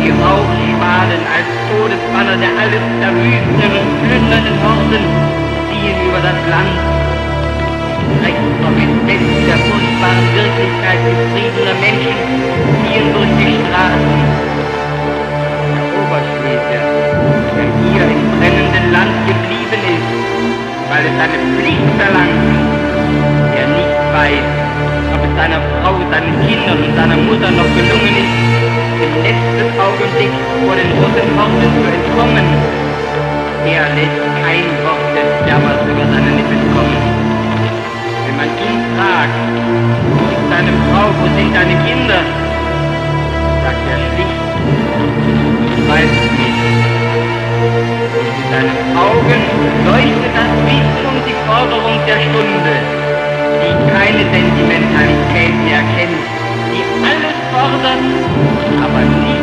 die Rauchschwalen als Todesbanner der alles zerwüstenden und plündernden Horden ziehen über das Land. Rechts vom Entsetzen der furchtbaren Wirklichkeit getriebener Menschen ziehen durch die Straßen. Der Oberschlesier, der hier im brennenden Land geblieben ist, weil es seine Pflicht verlangt, der nicht weiß, ob es seiner Frau, seinen Kindern und seiner Mutter noch gelungen ist, im letzten Augenblick vor den Russenhorden zu entkommen, er lässt kein Wort des Jammers über seine Lippen kommen. Wenn man ihn fragt, wo ist deine Frau, wo sind deine Kinder, sagt er schlicht, ich weiß es nicht. Und in seinen Augen leuchtet das Wissen um die Forderung der Stunde, die keine Sentimentalität mehr kennt, die alles fordert, aber nie